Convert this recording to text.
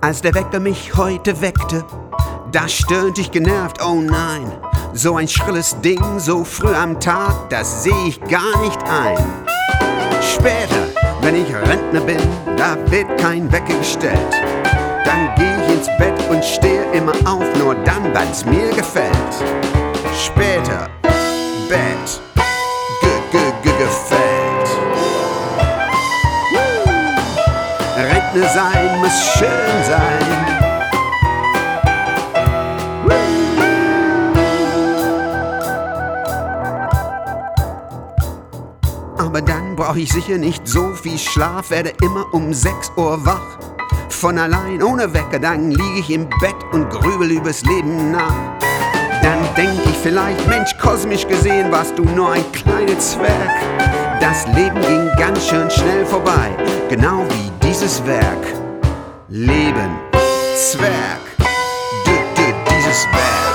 Als der Wecker mich heute weckte, da stöhnte ich genervt, oh nein. So ein schrilles Ding, so früh am Tag, das seh ich gar nicht ein. Später, wenn ich Rentner bin, da wird kein Wecker gestellt. Dann geh ich ins Bett und stehe immer auf, nur dann, wenn's mir gefällt. Später, Bett, gefällt. Rentner sein muss schön sein. Aber dann brauch ich sicher nicht so viel Schlaf, werde immer um 6 Uhr wach. Von allein, ohne Wecker, dann lieg ich im Bett und grübel übers Leben nach. Dann denk ich vielleicht, Mensch, kosmisch gesehen warst du nur ein kleiner Zwerg. Das Leben ging ganz schön schnell vorbei, genau wie dieses Werk. Leben, Zwerg, dieses Werk.